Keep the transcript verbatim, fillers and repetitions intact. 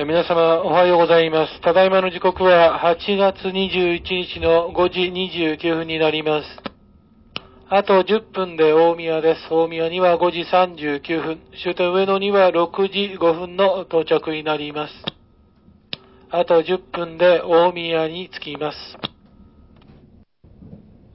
皆様おはようございます。ただいまの時刻ははちがつにじゅういちにちのごじにじゅうきゅうふんになります。あとじゅっぷんで大宮です。大宮にはごじさんじゅうきゅうふん、終点上野にはろくじごふんの到着になります。あとじゅっぷんで大宮に着きます。